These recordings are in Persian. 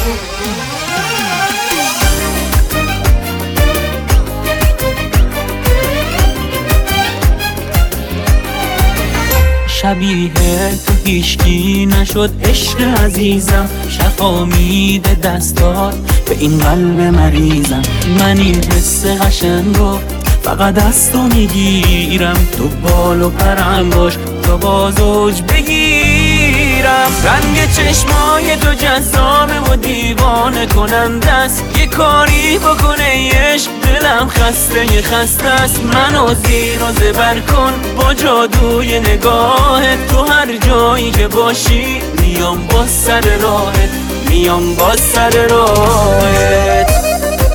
شبیه تو هیچکی نشد عشق عزیزم، شفا میده دستات به این قلب مریضم. من این حس قشنگو فقط از تو میگیرم، تو بال و پرم باش تا باز اوج بگیرم. رنگ چشمای تو جذابه و دیوانه کننده است، یه کاری بکنه عشق دلم خسته است. منو زیر و زبر کن با جادوی نگاهت، تو هر جایی که باشی میام با سر راهت، میام با سر راهت.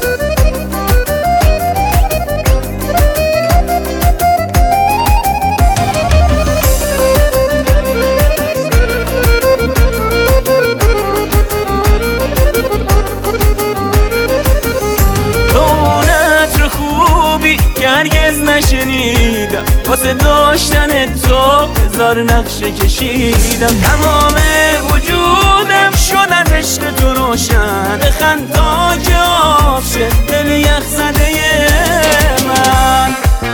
هرگز نشنیدم واسه داشتن تو هزار نقشه کشیدم. تمام وجودم شد از عشق تو روشن، بخند تا که آب شه دل یخ زده من.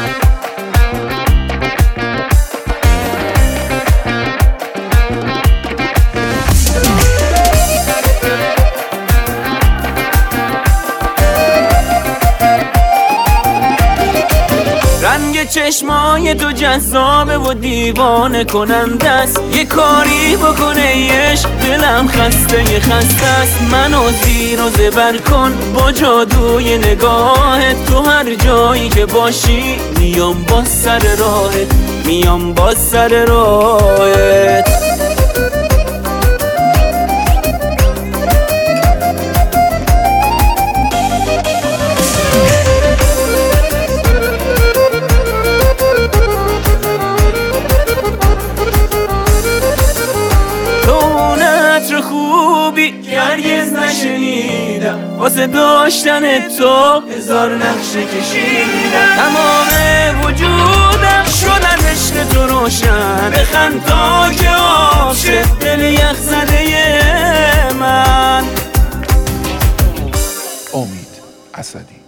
رنگ چشمای تو جذابه و دیوانه کننده است، یه کاری بکنه عشق دلم خسته است. منو زیر و زبر کن با جادوی نگاهت، تو هر جایی که باشی میام با سر راهت، میام با سر راهت. هرگز نشنیدم واسه داشتن تو هزار نقشه کشیدم. تمام وجودم شد از عشق تو روشن، بخند تا که آب شه دل یخ زده من. امید اسدی.